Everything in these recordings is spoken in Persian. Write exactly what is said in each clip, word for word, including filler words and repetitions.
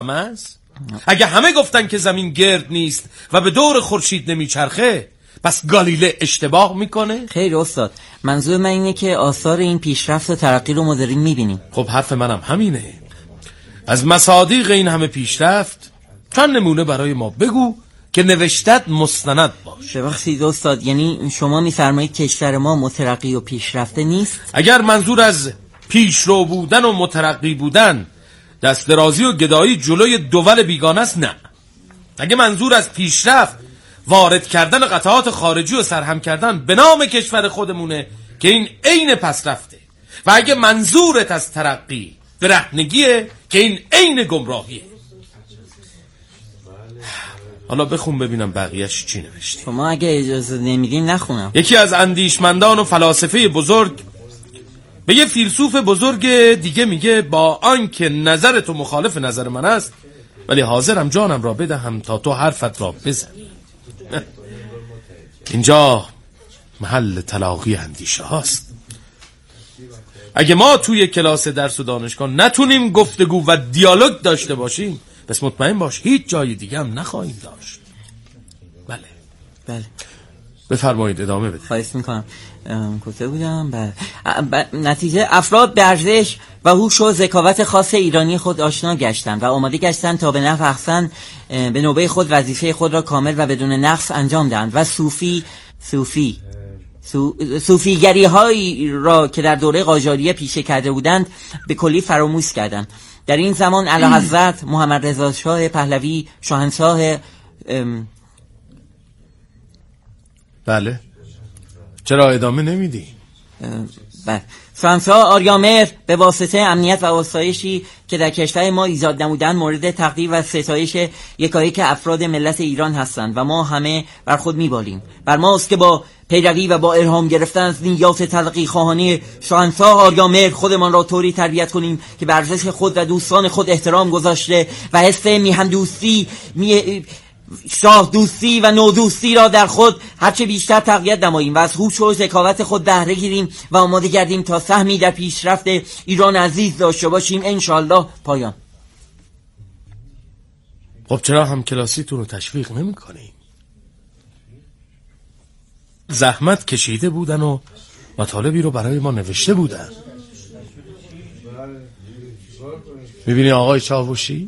است؟ اگه همه گفتن که زمین گرد نیست و به دور خورشید نمیچرخه، پس گالیله اشتباه میکنه؟ خیر استاد، منظور من اینه که آثار این پیشرفت و ترقی رو ما داریم میبینیم. خب حرف منم همینه. از مصادیق این همه پیشرفت چند نمونه برای ما بگو که نوشتت مستند باشه. ببخشید استاد، یعنی شما میفرمایید کشور ما مترقی و پیشرفته نیست؟ اگر منظور از پیشرو بودن و مترقی بودن دست درازی و گدایی جلوی دول بیگانه است، نه. اگه منظور از پیشرفت وارد کردن قطعات خارجی و سرهم کردن به نام کشور خودمونه که این عین پس رفته، و اگه منظورت از ترقی برهنگیه که این عین گمراهیه. حالا بخون ببینم بقیهش چی نوشتی. شما اگه اجازه نمیدین نخونم. یکی از اندیشمندان و فلاسفه بزرگ به یه فیلسوف بزرگ دیگه میگه با آنکه نظر تو مخالف نظر من است، ولی حاضرم جانم را بدهم تا تو حرفت را بزنی. اینجا محل تلاقی اندیشه هاست. اگه ما توی کلاس درس و دانشگاه نتونیم گفتگو و دیالوگ داشته باشیم، بس مطمئن باش هیچ جای دیگه هم نخواهیم داشت. بله بله بفرمایید ادامه بده. خواهش میکنم. کجا بودم؟ بله. ب... نتیجه افراد به ارزش و هوش و ذکاوت خاص ایرانی خود آشنا گشتند و آماده گشتند تا به نحو احسن به نوبه خود وظیفه خود را کامل و بدون نقص انجام دهند و صوفی صوفی سو... صوفیگری هایی را که در دوره قاجاریه پیشه کرده بودند به کلی فراموش کردند. در این زمان اعلیحضرت محمد رضا شاه پهلوی شاهنشاه ام... بله چرا ادامه نمیدی؟ بله شاهنشاه آریامهر به واسطه امنیت و آسایشی که در کشور ما ایجاد نمودند مورد تقدیر و ستایش یکایک افراد ملت ایران هستند و ما همه بر خود میبالیم. بر ماست که با پیروی و با الهام گرفتن از نیات تلقی خواهانی شاهنشاه آریامهر خودمان را طوری تربیت کنیم که به ارزش خود و دوستان خود احترام گذاشته و حس میهن دوستی می شاه دوستی و نودوستی را در خود هرچه بیشتر تقویت نماییم و از هوش و ذکاوت خود بهره گیریم و آماده گردیم تا سهمی در پیشرفت ایران عزیز داشته باشیم انشالله. پایان. خب چرا هم کلاسیتون رو تشویق نمی کنیم؟ زحمت کشیده بودن و مطالبی رو برای ما نوشته بودن. میبینی آقای چاوشی؟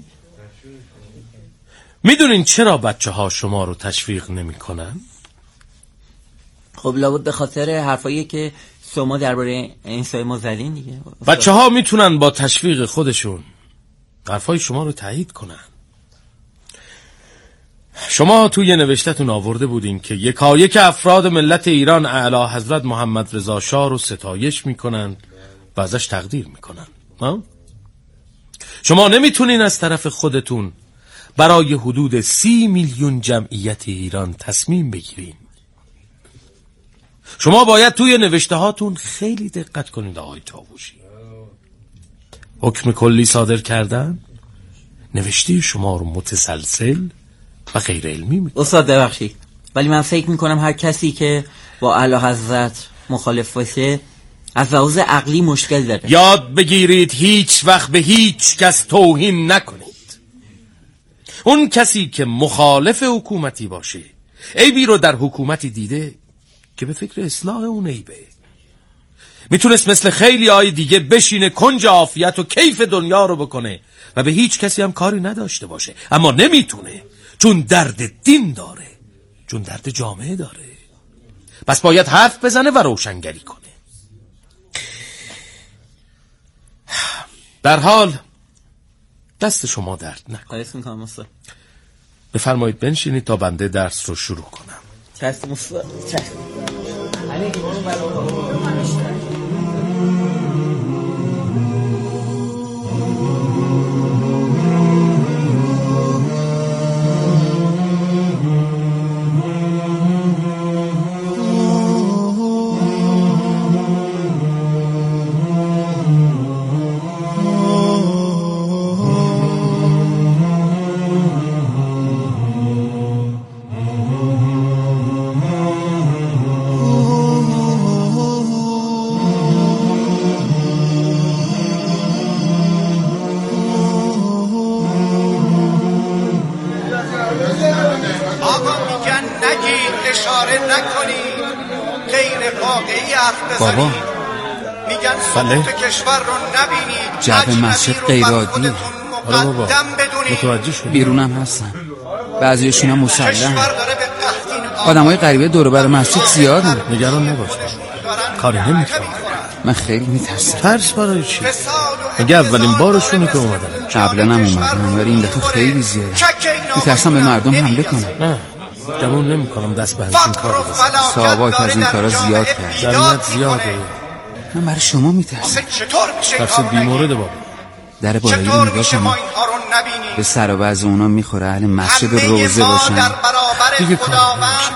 میدونین چرا بچه ها شما رو تشویق نمی کنن؟ خب لابد به خاطر حرفایی که شما درباره انسای ما زدین دیگه. بچه ها میتونن با تشویق خودشون حرفای شما رو تایید کنن. شما توی نوشتتون آورده بودین که یکایک افراد ملت ایران اعلی حضرت محمد رضا شاه رو ستایش میکنن و ازش تقدیر میکنن. ها؟ شما نمیتونین از طرف خودتون برای حدود سی میلیون جمعیت ایران تصمیم بگیرین. شما باید توی نوشته هاتون خیلی دقت کنید آقای چاوشی. حکم کلی صادر کردن نوشته شما رو متسلسل و غیر علمی میکنه. استاد ببخشید ولی من فکر میکنم هر کسی که با اعلی حضرت مخالف باشه از لحاظ عقلی مشکل داره. یاد بگیرید هیچ وقت به هیچ کس توهین نکنید. اون کسی که مخالف حکومتی باشه عیبی رو در حکومتی دیده که به فکر اصلاح اون عیبه. میتونست مثل خیلی های دیگه بشینه کنج عافیت و کیف دنیا رو بکنه و به هیچ کسی هم کاری نداشته باشه، اما نمیتونه چون درد دین داره، چون درد جامعه داره. پس باید حرف بزنه و روشنگری کنه. در حال دست شما درد نکنه. خواهش میکنم استاد. بفرمایید بنشینید تا بنده درس رو شروع کنم. چشم استاد. چشم. بابا بله جو مسجد غیرعادیه. آره بابا متوجه شد. بیرونم هستن، بعضیشون هم مسلحن. آدمای غریبه دور بر مسجد زیادن. نگران نباش، کاری نمیکنم. من خیلی میترسم. ترس برای چی؟ مگه اولین بارشونه که اومدن؟ قبلا هم اومدن ولی این دفعه خیلی زیاده. میترسم به مردم حمله کنم. نه گمون نمی کنم دست به همچین کار بزن. صحابات از این کارا زیاد کرد. جمعیت زیاده. من برای شما میترسم. ترس بیمورد بابا. در بالایی رو نگاه کنم، به سر و وضع اونا میخوره اهل مسجد و روزه باشن. دیگه کار نمیشه.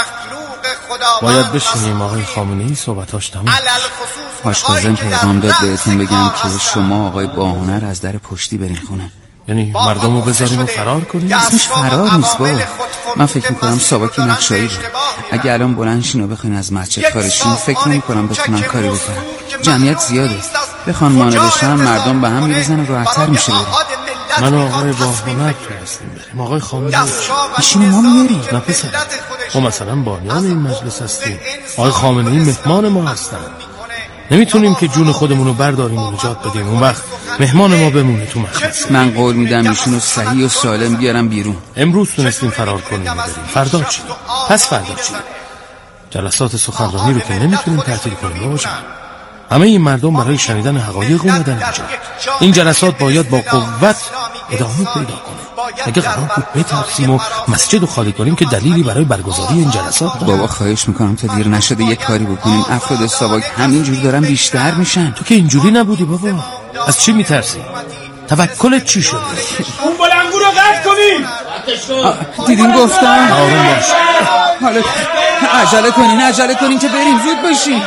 باید بشینیم آقای خامنه‌ای صحبتاش تموم. آشقازم پیغام داد بهتون بگم که شما آقای باهنر از در پشتی برین خونه. یعنی مردم رو بذاریم و فرار کنیم؟ اسمش فرار نیست بابا. من فکر میکنم سابقی نقشایی بود. اگه الان بلندشین و بخواین از مسجد خارجین، فکر نمیکنم بتونم کاری بکنم. جمعیت زیاده، بخوان مانع بشن مردم به هم میریزن و راحت‌تر میشه بریم. من و آقای باهنر تونستیم بریم. آقای خامنه‌ای میشینیم ما میاریم. نه پسر، ما مثلا بانیان این مجلس هستیم. آقای خامنه‌ای مهمان ما هستن. نمیتونیم که جون خودمون رو برداریم و نجات بدیم اون وقت مهمان ما بمونه تو مخمص. من قول میدم ایشونو صحیح و سالم بیارم بیرون. امروز تونستیم فرار کنیم و بریم. فردا چی؟ پس فردا چی؟ جلسات سخنرانی رو که نمیتونیم تعطیل کنیم بابا جان. همه این مردم برای شنیدن حقایق اومدن اینجا. این جلسات باید با قوت ادامه پیدا کنه. اگه قرار بود بترسیم و مسجد رو خالی کنیم که دلیلی برای برگزاری این جلسات داره. بابا خواهش میکنم تا دیر نشده یک کاری بکنیم. افراد ساواک همینجوری دارن بیشتر میشن. تو که اینجوری نبودی بابا. از چی میترسی؟ توکلت چی شده؟ اون بلنگو رو قطع کنیم. دیدین گفتم آروم باش. حالا عجله کنین عجله کنین که بریم زود باشین.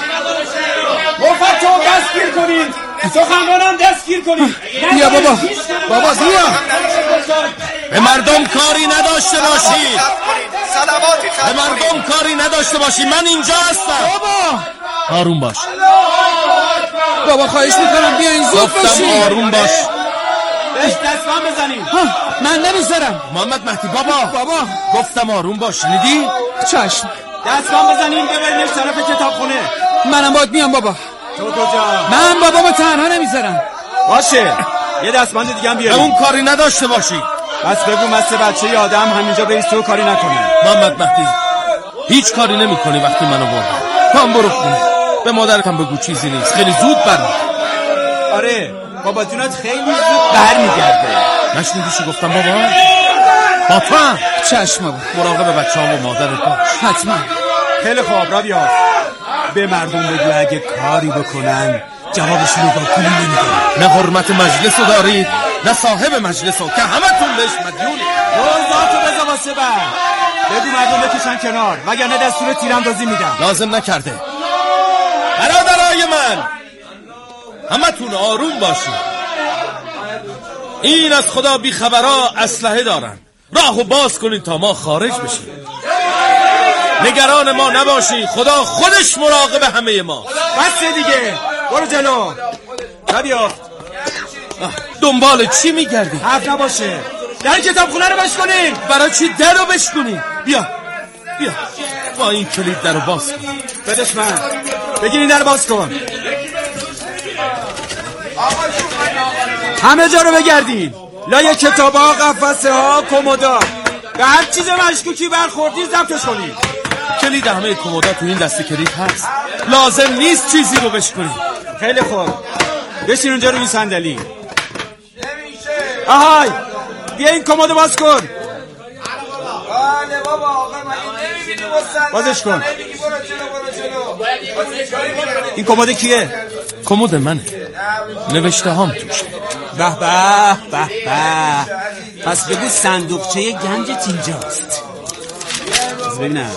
مفتو دستگیر کنین، سخنرانان دستگیر کنین. بیا بابا بابا بیا. به مردم کاری نداشته باشید. به مردم کاری نداشته باشید. من اینجا هستم. بابا آروم باش. بابا خواهش میکنم بیاین زود باشین. گفتم آروم باش. بهش دستمان بزنین. من نمیذارم. محمد مهدی بابا بابا گفتم آروم باش. شنیدی؟ چشم. دستمان بزنین ببرینش طرف کتابخونه. منم باید میام بابا. تو کجا؟ من بابا با تنها نمیذارم. باشه یه دستمند دیگه هم به بیاریم. اون کاری نداشته باشی. بس بگو مثل بچه ی آدم همینجا بیسته و کاری نکنه. محمد مهدی هیچ کاری نمی کنی وقتی منو بردم. تو هم برو خونه. به مادرتم بگو چیزی نیست. خیلی زود برمیگرده. آره بابا جونت خیلی زود برمیگرده. نشنیدی چی گفتم بابا؟ با تو هم چشم بابا. مراقب بچه‌ام و مادرت باش. حتما. خیلی خوب رابیا. به مردم بگو اگه کاری بکنن جوابشون رو با پولی نمیدن. نه حرمت مجلس رو دارید نه صاحب مجلس رو که همتون بهش مدیونی. روزاتو بذار واسه بعد. بگو مردم بکشن کنار وگرنه دستور تیراندازی میدم. لازم نکرده. برادرای من همتون آروم باشید. این از خدا بیخبرا اسلحه دارن. راهو باز کنید تا ما خارج بشیم. نگران ما نباشید. خدا خودش مراقب همه ما. بس دیگه برو جلو. بیا دنبال چی میگردی؟ حرف نباشه. در کتاب خونه رو بشکنین. برای چی در رو بشکنی؟ بیا بیا با این کلید در رو باز کن. بدش من. بگیر این در باز کن. همه جا رو بگردین. لای کتابا، قفسه ها، کمودا. به هر چیز مشکوکی برخوردی ضبطش کنید. کلید همه کمودا تو این دسته کلید هست. لازم نیست چیزی رو بشکنی. خیلی خوب. بشین اونجا رو این صندلی. آهای بیا این کمد باز کن. بله بابا آقا من نمیبینی مستند. بازش کن. این کمد کیه؟ کمد منه. نوشته هام توشه. به به به به. پس بگو صندوقچه گنجت اینجاست. از ببینم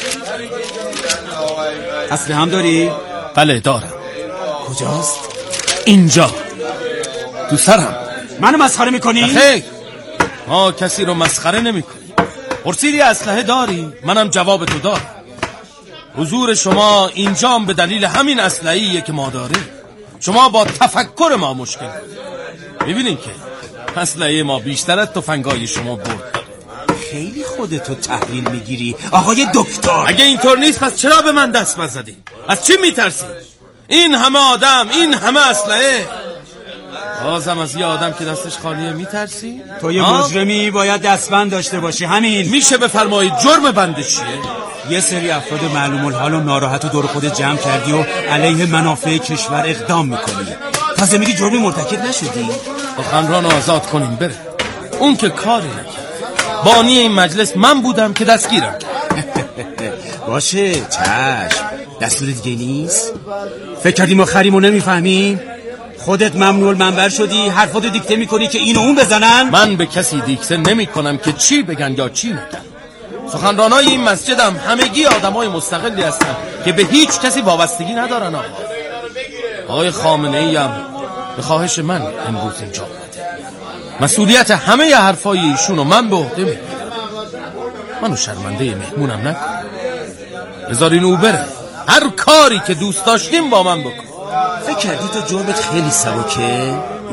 اصل هم داری؟ بله دارم. کجاست؟ اینجا تو سرم. منو مسخره میکنی؟ خیر ما کسی رو مسخره نمی کنیم. پرسیدی اسلحه داری؟ منم جواب تو دارم. حضور شما اینجام به دلیل همین اسلحه‌ایه که ما داریم. شما با تفکر ما مشکل میبینین که اسلحه ما بیشتر از تفنگای شما برد. خیلی خوب. خودتو تحویل میگیری آقای دکتر؟ اگه اینطور نیست پس چرا به من دست نزدی؟ از چی میترسی؟ این همه آدم، این همه اسلحه، بازم از یه آدم که دستش خالیه میترسی؟ تو یه مجرمی باید دستبند داشته باشی، همین. میشه بفرمایید جرم بنده چیه؟ یه سری افراد معلوم الحال و ناراحت و دور خودت جمع کردی و علیه منافع کشور اقدام میکنی. تازه میگی جرمی مرتکب نشدی؟ سخنران آزاد کنیم بره. اون که کاری نکرد. بانی این مجلس من بودم که دستگیرم. باشه چشم. دستور دیگه نیست؟ فکر کردی ما خریمو نمیفهمیم؟ خودت ممنوع المنبر شدی، حرفاتو دیکته میکنی که اینو اون بزنن؟ من به کسی دیکته نمی کنم که چی بگن یا چی نگن. سخنرانای این مسجدم همگی آدمای مستقلی هستن که به هیچ کسی وابستگی ندارن. آقا آقای خامنه ای هم به خواهش من امروز اینجا اومده. مسئولیت همه ی حرفای ایشونو من به عهده میگیرم. منو شرمنده مهمونم نکن. بذارین او بره، هر کاری که دوست داشتیم با من بکن. فکر کردی تو جرمت خیلی سبکه؟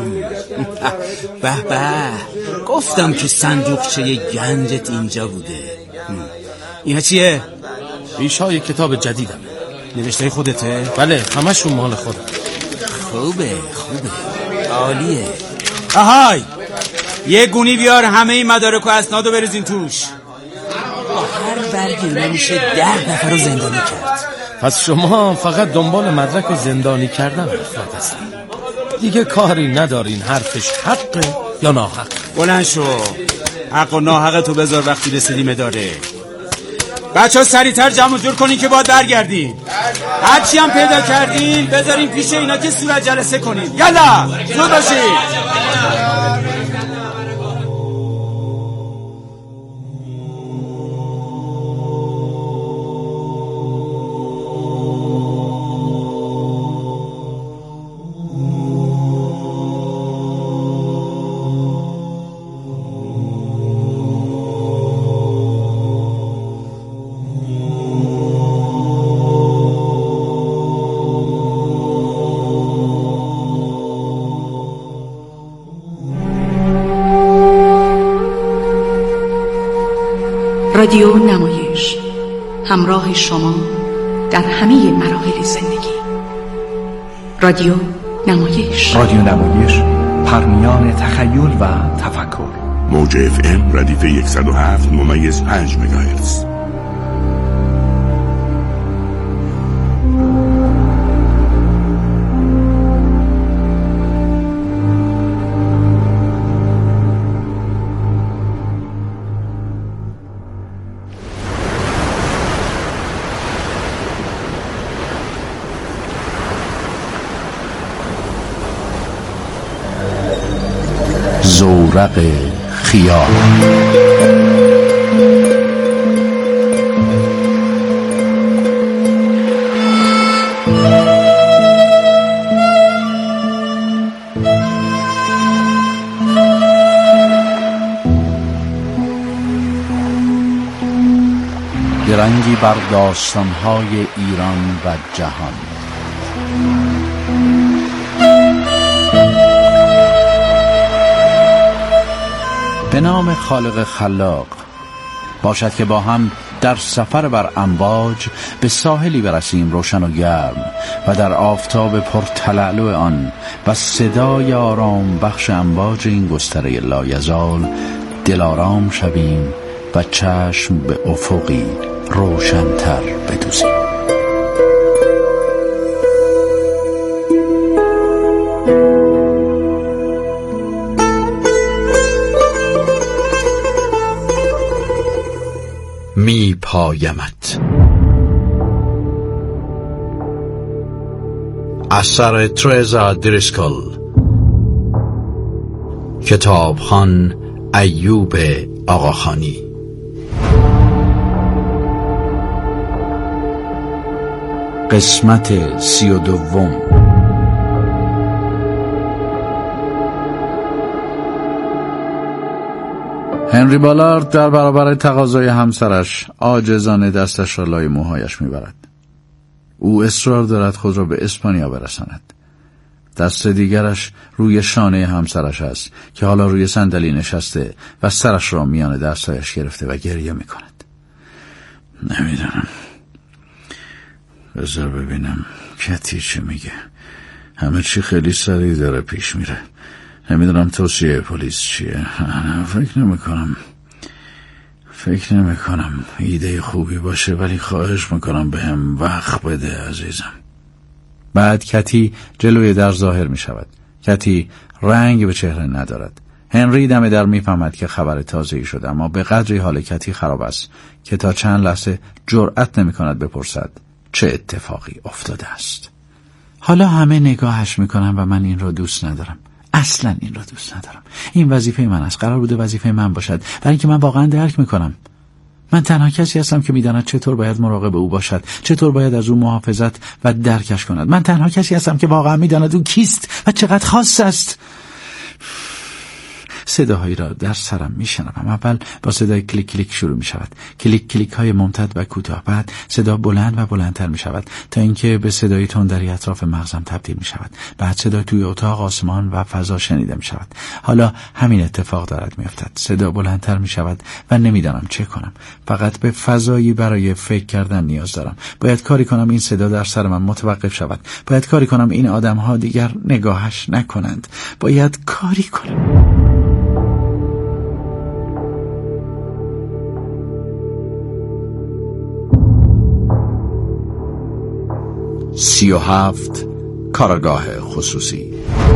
به به، گفتم که صندوقچه گنجت اینجا بوده. اینا چیه؟ ریشای کتاب جدیدم. نوشته خودته؟ بله، همشون مال خودم. خوبه خوبه عالیه. آهای، یه گونی بیار همه این مدارک و اسنادو بریزین توش. با هر برگی نمیشه ده نفر رو زندانی کرد. پس شما فقط دنبال مدرک و زندانی کردن افراد هستن، دیگه کاری ندارین حرفش حقه یا ناحق. بلند شو، حق و ناحق تو بذار وقتی رسیدیم داره. بچه ها سریعتر جمع جور کنین که باید برگردین. هرچی هم پیدا کردین بذارین پیش اینا که صورت جلسه کنین. یلا زود باشید. رادیو نمایش، همراه شما در همه مراحل زندگی. رادیو نمایش، رادیو نمایش، پرمیان تخیل و تفکر. موج اف ام ردیف صد و هفت ممیز پنج مگاهرتز. زورق خیال. درنگی بر داستان‌های ایران و جهان. به نام خالق خلاق، باشد که با هم در سفر بر امواج به ساحلی برسیم روشن و گرم و در آفتاب پرتلالو آن و صدای آرام بخش امواج این گستره لایزال دلارام شویم و چشم به افقی روشن‌تر بدوزیم. می پایمت. اثر ترزا دریسکل. کتابخوان ایوب آقاخانی. قسمت سی و دوم. هنری بالارد در برابر تقاضای همسرش عاجزانه دستش را لای موهایش میبرد. او اصرار دارد خود را به اسپانیا برساند. دست دیگرش روی شانه همسرش است که حالا روی صندلی نشسته و سرش را میان دستایش گرفته و گریه میکند. نمیدونم، بذار ببینم کتی چی میگه. همه چی خیلی سریع داره پیش میره. نمیدونم توصیه پلیس چیه. فکر نمیکنم فکر نمیکنم ایده خوبی باشه، ولی خواهش میکنم به هم وقت بده عزیزم. بعد کتی جلوی در ظاهر میشود. کتی رنگ به چهره ندارد. هنری دم در میفهمد که خبر تازه‌ای شده، اما به قدری حال کتی خراب است که تا چند لحظه جرأت نمیکند بپرسد چه اتفاقی افتاده است. حالا همه نگاهش میکنن و من این را دوست ندارم. اصلا این را دوست ندارم. این وظیفه من است. قرار بوده وظیفه من باشد، برای اینکه من واقعا درک میکنم. من تنها کسی هستم که میداند چطور باید مراقب او باشد، چطور باید از او محافظت و درکش کند. من تنها کسی هستم که واقعا میداند او کیست و چقدر خاص است. صداهایی را در سرم میشنوم. اول با صدای کلیک کلیک شروع می شود. کلیک کلیک های ممتد و کوتاه. بعد صدا بلند و بلندتر می شود تا اینکه به صدای تندری اطراف مغزم تبدیل می شود. بعد صدا توی اتاق، آسمان و فضا شنیده می شود. حالا همین اتفاق دارد می افتد. صدا بلندتر می شود و نمیدانم چه کنم. فقط به فضایی برای فکر کردن نیاز دارم. باید کاری کنم این صدا در سر من متوقف شود. باید کاری کنم این آدم ها دیگر نگاهش نکنند. باید کاری کنم. سی و هفت کارگاه خصوصی.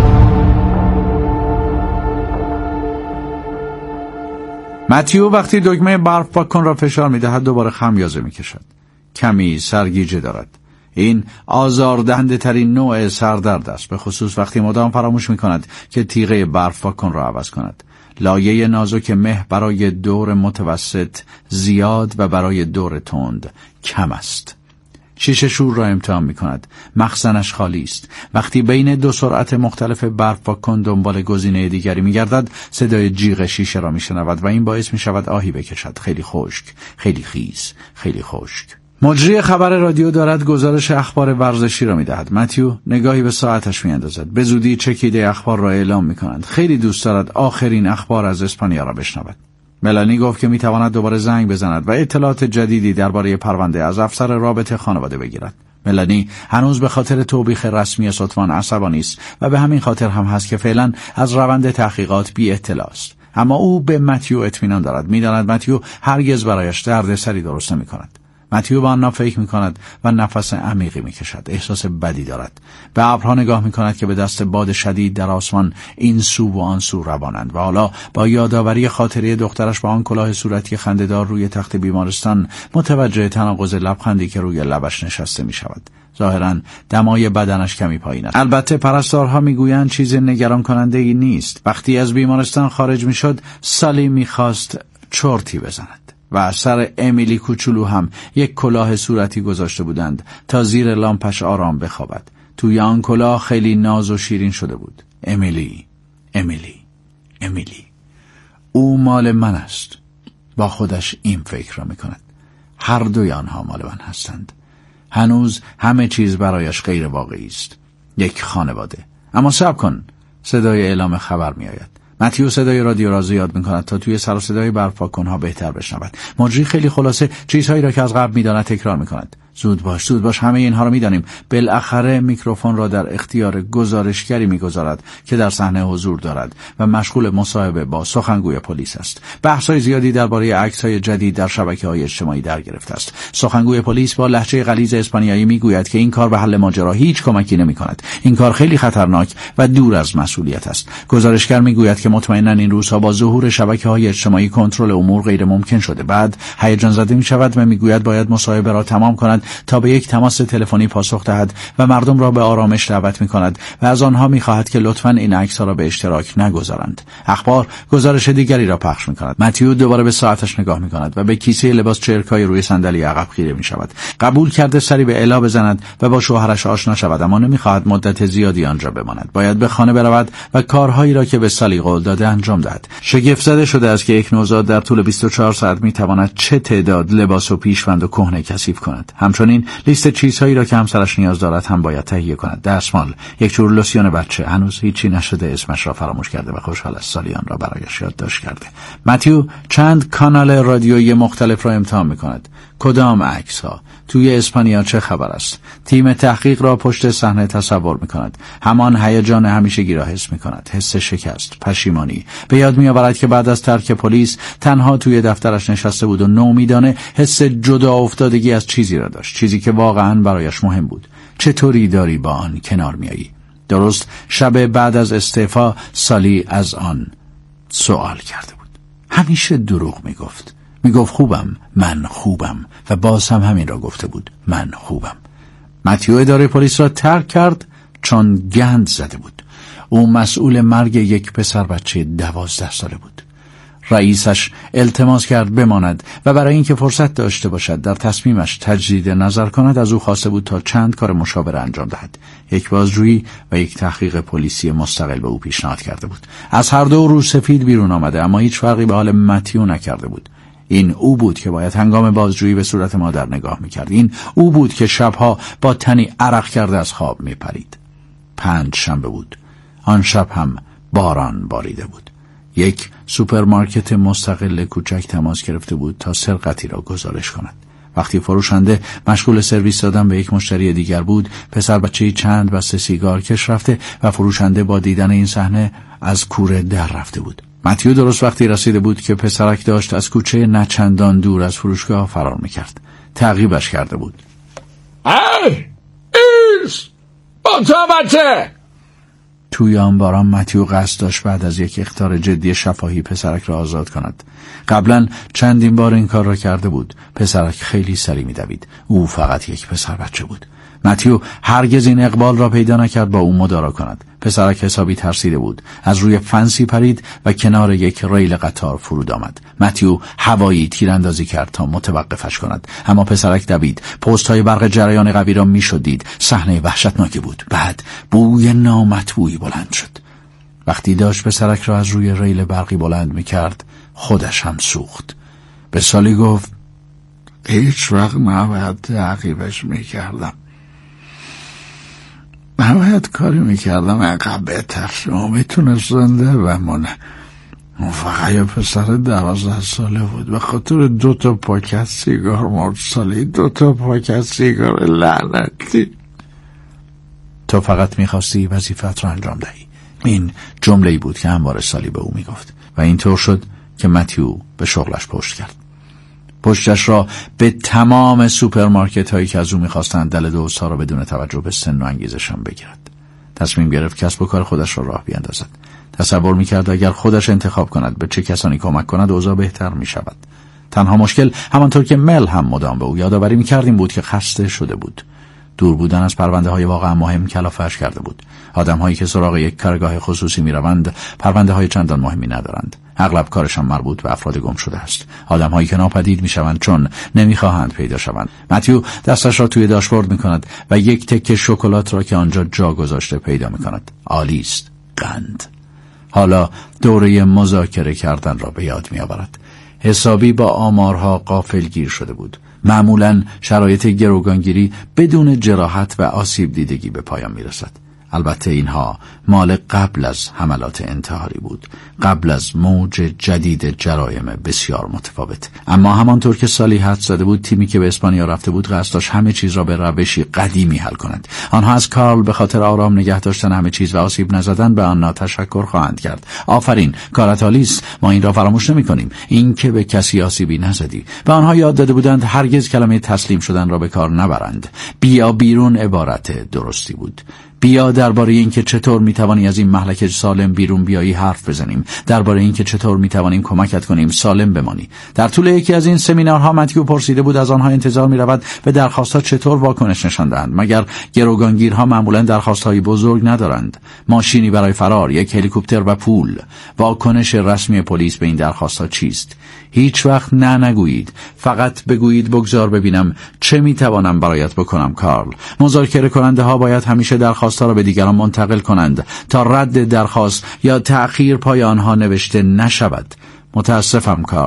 متیو وقتی دکمه برف پاک کن را فشار می‌دهد دوباره خمیازه می‌کشد. کمی سرگیجه دارد. این آزاردهنده ترین نوع سردرد است، به خصوص وقتی مدام فراموش می‌کند که تیغه برف پاک کن را عوض کند. لایه نازک مه برای دور متوسط زیاد و برای دور تند کم است. شیشه شور را امتحان می کند. مخزنش خالی است. وقتی بین دو سرعت مختلف برف پاک کن دنبال گزینه دیگری می گردد، صدای جیغ شیشه را می شنود و این باعث می شود آهی بکشد. خیلی خشک، خیلی خیس، خیلی خشک. مجری خبر رادیو دارد گزارش اخبار ورزشی را می دهد. متیو نگاهی به ساعتش می اندازد. به زودی چکیده اخبار را اعلام می کنند. خیلی دوست دارد آخرین اخبار از اسپانیا را بشنود. ملانی گفت که میتواند دوباره زنگ بزند و اطلاعات جدیدی درباره پرونده از افسر رابطه خانواده بگیرد. ملانی هنوز به خاطر توبیخ رسمی ساتوان عصبانی است و به همین خاطر هم هست که فعلا از روند تحقیقات بی اطلاع است. اما او به متیو اطمینان دارد. میداند متیو هرگز برایش دردسری درست نمی‌کند. متیو به آن فکر می‌کند و نفس عمیقی می‌کشد. احساس بدی دارد. به ابرها نگاه می‌کند که به دست باد شدید در آسمان این سو و آن سو روانند و حالا با یادآوری خاطره دخترش با آن کلاه صورتی خنده‌دار روی تخت بیمارستان متوجه تناقض لبخندی که روی لبش نشسته می‌شود. ظاهراً دمای بدنش کمی پایین است. البته پرستارها می‌گویند چیز نگران کننده‌ای نیست. وقتی از بیمارستان خارج می‌شد، سالی می‌خواست چرتی بزند. و سر امیلی کوچولو هم یک کلاه صورتی گذاشته بودند تا زیر لامپش آرام بخوابد. توی آن کلاه خیلی ناز و شیرین شده بود. امیلی، امیلی، امیلی. او مال من است. با خودش این فکر را میکند. هر دوی آنها مال من هستند. هنوز همه چیز برایش غیر واقعی است. یک خانواده. اما صبر کن. صدای اعلام خبر می آید. متیو صدای رادیو را زیاد می‌کند تا توی سر و صدای برف پاک کن‌ها بهتر بشنود. مجری خیلی خلاصه چیزهایی را که از قبل می‌داند تکرار می‌کند. زود باش، زود باش، همه اینها را می‌دانیم. بالاخره میکروفون را در اختیار گزارشگری می‌گذارد که در صحنه حضور دارد و مشغول مصاحبه با سخنگوی پلیس است. بحث‌های زیادی درباره عکس‌های جدید در شبکه‌های اجتماعی در گرفته است. سخنگوی پلیس با لهجه غلیظ اسپانیایی می‌گوید که این کار به حل ماجرا هیچ کمکی نمی‌کند. این کار خیلی خطرناک و دور از مسئولیت است. گزارشگر می‌گوید که مطمئناً این روزها با ظهور شبکه‌های اجتماعی کنترل امور غیر ممکن شده. بعد هیجان زده می‌شود و می‌گوید باید مصاحبه را تمام کند تا به یک تماس تلفنی پاسخ دهد و مردم را به آرامش دعوت می‌کند و از آنها می‌خواهد که لطفاً این عکس‌ها را به اشتراک نگذارند. اخبار گزارش دیگری را پخش می‌کند. متیو دوباره به ساعتش نگاه می‌کند و به کیسه لباس چرکای روی صندلی عقب خیره می‌شود. قبول کرده سری به الا بزند و با شوهرش آشنا شود، اما نمی‌خواهد مدت زیادی آنجا بماند. باید به خانه برود و کارهایی را که به سالی قول داده انجام دهد. شگفت زده شده است که یک نوزاد در طول بیست و چهار ساعت می‌تواند چه تعداد لباس و پیشوند و کهنه کثیف کند. همچنین همچنین لیست چیزهایی را که همسرش نیاز دارد هم باید تهیه کند. دستمال، یک جور لوسیون بچه. هنوز هیچی نشده، اسمش را فراموش کرده و خوشحال است سالی آن را برایش یادداشت کرده. متیو چند کانال رادیویی مختلف را امتحان می‌کند. کدام عکس‌ها؟ توی اسپانیا چه خبر است؟ تیم تحقیق را پشت صحنه تصور می‌کند. همان هیجان همیشگی را حس می‌کند. حس شکست، پشیمانی. به یاد می‌آورد که بعد از ترک پلیس تنها توی دفترش نشسته بود و نومیدانه حس جدا افتادگی از چیزی را داشت، چیزی که واقعاً برایش مهم بود. چطوری داری با آن کنار میایی؟ درست شب بعد از استعفا سالی از آن سوال کرده بود. همیشه دروغ میگفت. میگفت خوبم، من خوبم، و باز هم همین را گفته بود، من خوبم. متیو اداره پلیس را ترک کرد چون گند زده بود. او مسئول مرگ یک پسر بچه دوازده ساله بود. رئیسش التماس کرد بماند و برای اینکه فرصت داشته باشد در تصمیمش تجدید نظر کند از او خواسته بود تا چند کار مشاوره انجام دهد. یک بازجویی و یک تحقیق پلیسی مستقل به او پیشنهاد کرده بود. از هر دو رو سفید بیرون آمده، اما هیچ فرقی به حال متیو نکرده بود. این او بود که باید هنگام بازجویی به صورت مادر نگاه می‌کرد. این او بود که شبها با تنی عرق کرده از خواب می‌پرید. پنج شنبه بود. آن شب هم باران باریده بود. یک سوپرمارکت مستقل کوچک تماس گرفته بود تا سرقتی را گزارش کند. وقتی فروشنده مشغول سرویس دادن به یک مشتری دیگر بود، پسر بچه‌ای چند بسته سیگار کش رفته و فروشنده با دیدن این صحنه از کوره در رفته بود. متیو درست وقتی رسیده بود که پسرک داشت از کوچه نچندان دور از فروشگاه فرار میکرد. تعقیبش کرده بود. ای ایس بانتا بچه! توی آن باران متیو قصد داشت بعد از یک اخطار جدی شفاهی پسرک را آزاد کند. قبلا چندین بار این کار را کرده بود. پسرک خیلی سریع می‌دوید. او فقط یک پسر بچه بود. متیو هرگز این اقبال را پیدا نکرد با او مدارا کند. پسرک حسابی ترسیده بود. از روی فنسی پرید و کنار یک ریل قطار فرود آمد. متیو هوایی تیراندازی کرد تا متوقفش کند، اما پسرک دوید. پست‌های برق جریان قوی را می‌شدید. صحنه وحشتناکی بود. بعد بوی نامطبوعی بلند شد. وقتی داشت پسرک را از روی ریل برقی بلند می‌کرد، خودش هم سوخت. به سالی گفت هیچ وقت نباید تعقیبش می‌کردم. نباید کاری میکردم اینقدر بهتر شما میتونه زنده بمونه. اون فقط یه پسر دوازده ساله بود، به خاطر دو تا پاکت سیگار مرد. سالی دو تا پاکت سیگار لعنتی. تو فقط میخواستی وظیفت رو انجام دهی. این جمله‌ای بود که همواره سالی به او میگفت و اینطور شد که متیو به شغلش پشت کرد. پشتش را به تمام سوپرمارکت هایی که از او میخواستند دل دوست ها را بدون توجه به سن و انگیزشان بگیرد. تصمیم گرفت کسب و کار خودش را راه بیاندازد. تصور میکرد اگر خودش انتخاب کند به چه کسانی کمک کند اوضاع بهتر میشود. تنها مشکل همانطور که مل هم مدام به او یادآوری میکرد این بود که خسته شده بود. دور بودن از پرونده های واقعا مهم کلافه‌اش کرده بود. آدم هایی که سراغ یک کارگاه خصوصی می روند پرونده های چندان مهمی ندارند. اغلب کارشان مربوط به افراد گم شده است. آدم هایی که ناپدید می شوند چون نمی خواهند پیدا شوند. متیو دستش را توی داشبورد می کند و یک تکه شکلات را که آنجا جا گذاشته پیدا می کند. عالی است. قند. حالا دوره مذاکره کردن را به یاد می آورد. حسابی با آمارها غافلگیر شده بود. معمولاً شرایط گروگانگیری بدون جراحت و آسیب دیدگی به پایان می رسد. البته اینها مال قبل از حملات انتحاری بود، قبل از موج جدید جرایم بسیار متفاوت. اما همانطور که سالی حد زده بود، تیمی که به اسپانیا رفته بود قصد داشت همه چیز را به روشی قدیمی حل کند. آنها از کارل به خاطر آرام نگه داشتن همه چیز و آسیب نزدن به آن تشکر خواهند کرد. آفرین، کارت عالی است، ما این را فراموش نمی‌کنیم. این که به کسی آسیبی نزدی. به آنها یاد داده بودند هرگز کلمه تسلیم شدن را به کار نبرند. بیا بیرون عبارت درستی بود. بیا درباره اینکه چطور میتوانی از این مهلک سالم بیرون بیایی حرف بزنیم، درباره اینکه چطور میتوانیم کمکت کنیم سالم بمانی. در طول یکی از این سمینارها متیو پرسیده بود از آنها انتظار میرود به درخواستها چطور واکنش نشان دهند، مگر گروگانگیرها معمولا درخواستهای بزرگ ندارند؟ ماشینی برای فرار، یک هلیکوپتر و پول. واکنش رسمی پلیس به این درخواستها چیست؟ هیچ وقت نه نگویید، فقط بگویید بگذار ببینم چه میتوانم برایت بکنم کارل. مذاکره کننده ها باید همیشه درخواست ها را به دیگران منتقل کنند تا رد درخواست یا تأخیر پای آنها نوشته نشود. متاسفم کارل،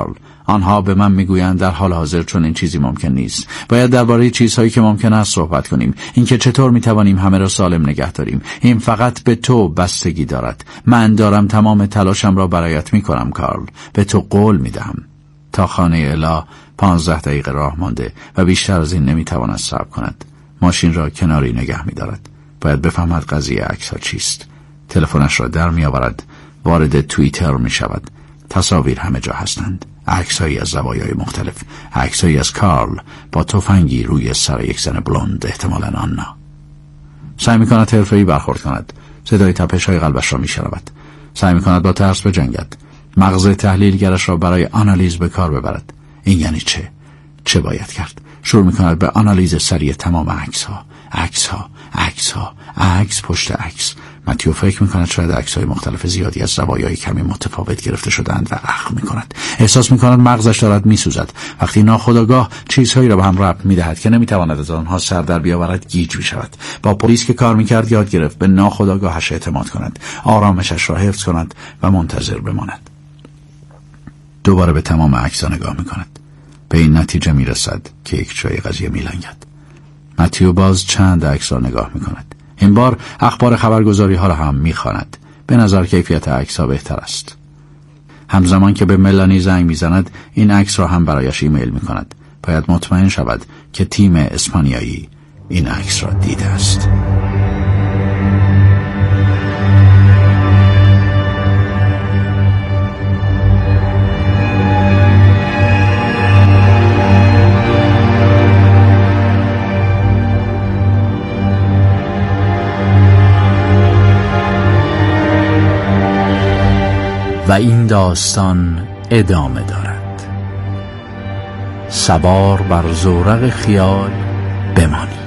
آنها به من میگویند در حال حاضر چون این چیزی ممکن نیست. باید درباره چیزهایی که ممکن است صحبت کنیم. اینکه چطور میتوانیم همه را سالم نگه داریم. این فقط به تو بستگی دارد. من دارم تمام تلاشم را برایت میکنم کارل. به تو قول میدهم. تا خانه الا پانزده دقیقه راه مانده و بیشتر از این نمیتواند صبر کند. ماشین را کناری نگه میدارد. باید بفهمد قضیه عکس‌ها چیست. تلفنش را در میآورد. وارد توییتر میشود. تصاویر همه جا هستند. عکس‌هایی از زوایای مختلف. عکس‌هایی از کارل با تفنگی روی سر یک زن بلوند، احتمالاً آنا. سعی می‌کند حرفه‌ای برخورد کند. صدای تپش‌های قلبش را می‌شنود. سعی می‌کند با ترس بجنگد. مغز تحلیلگرش را برای آنالیز به کار ببرد. این یعنی چه؟ چه باید کرد؟ شروع می‌کند به آنالیز سریع تمام عکس‌ها. عکس‌ها، عکس‌ها، عکس پشت عکس. متیو فکر می‌کند شاید عکس‌های مختلف زیادی از زوایای کمی متفاوت گرفته شده‌اند و اخم می‌کند. احساس می‌کند مغزش دارد می‌سوزد. وقتی ناخودآگاه چیزهایی را به هم ربط می‌دهد که نمی‌تواند از آنها سر در بیاورد، گیج می‌شود. با پلیس که کار می‌کرد یاد گرفت به ناخودآگاهش اعتماد کند، آرامشش را حفظ کند و منتظر بماند. دوباره به تمام عکس‌ها نگاه می‌کند. به این نتیجه می‌رسد که یک جای قضیه می‌لنگد. متیو باز چند عکس را نگاه می‌کند. این بار اخبار خبرگزاری ها را هم می‌خواند. به نظر کیفیت عکس ها بهتر است. همزمان که به ملانی زنگ می‌زند، این عکس را هم برایش ایمیل می‌کند. باید مطمئن شود که تیم اسپانیایی این عکس را دیده است. و این داستان ادامه دارد. سوار بر زورق خیال بمانید.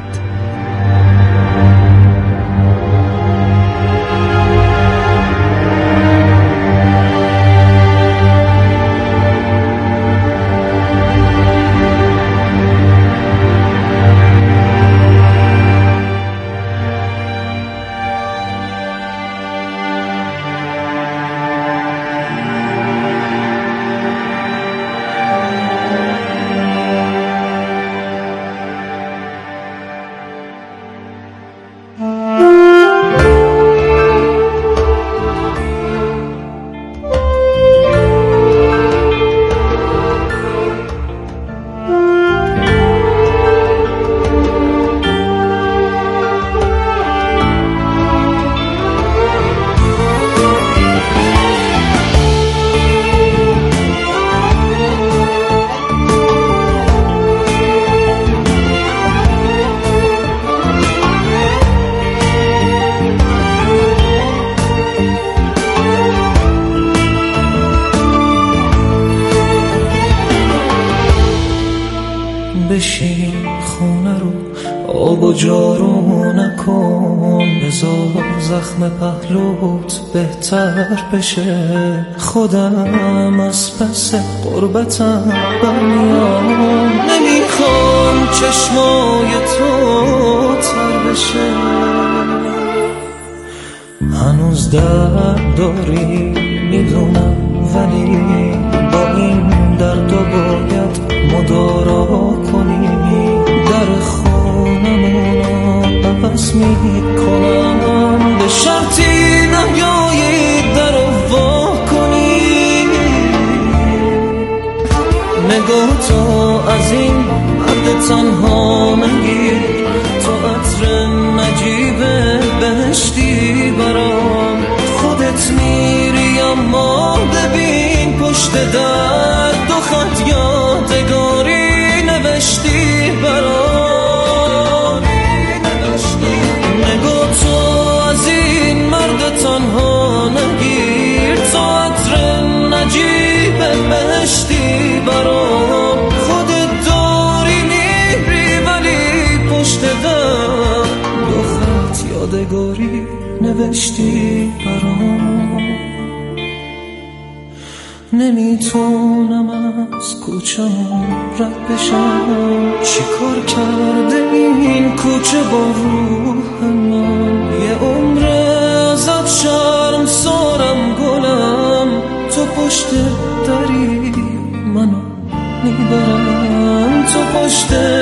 بشین خونه رو آب و جارو نکن، بذار زخم پهلوت بهتر بشه. خودم از پس قربتم برمیام، نمیخوام چشمای تو تر بشه. هنوز درد داری میدونم، ولی با این درد و باید مدارا کنی. در خونمونو عوض میکنم، به شرطی نیایی در وا کنی. نگاه تو از این مرد تنها نگیر، تو عطر نجیب بهشتی برام. خودت میری اما ببین پشت در دو خط یادگاری نوشتی برام. نگاه تو از این مرد تنها نگیر، تو عطر نجیب بهشتی برام. خودت داری میری ولی پشت در دو خط یادگاری نوشتی برام. نمیتونم از کوچه‌مون رد بشم، چیکار کرده این کوچه با روح من. یه عمر ازت شرم سارم گلم، تو پشت دری منو پشت